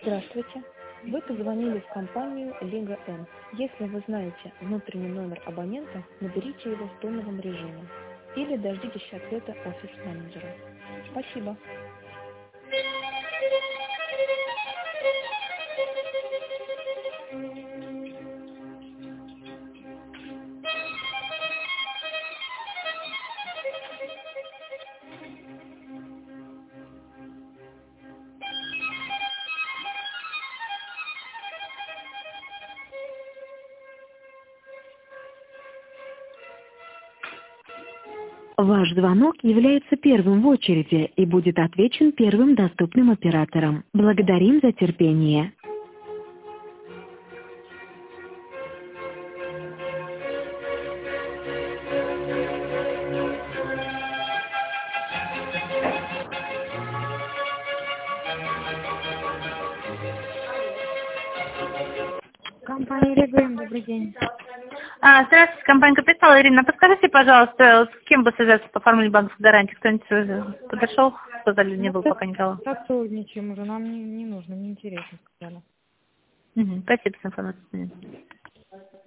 Здравствуйте. Вы позвонили в компанию Лига М. Если вы знаете внутренний номер абонента, наберите его в тоновом режиме или дождитесь ответа офис-менеджера. Спасибо. Ваш звонок является первым в очереди и будет отвечен первым доступным оператором. Благодарим за терпение. Компания Лига М, добрый день. Здравствуйте, компания «Капитал». Ирина, подскажите, пожалуйста, с кем бы связаться по оформлению банковской гарантии? Кто-нибудь подошел? Сказали, не было пока никого. Сотрудничаем уже, нам не нужно, не интересно, сказали. Спасибо за информацию.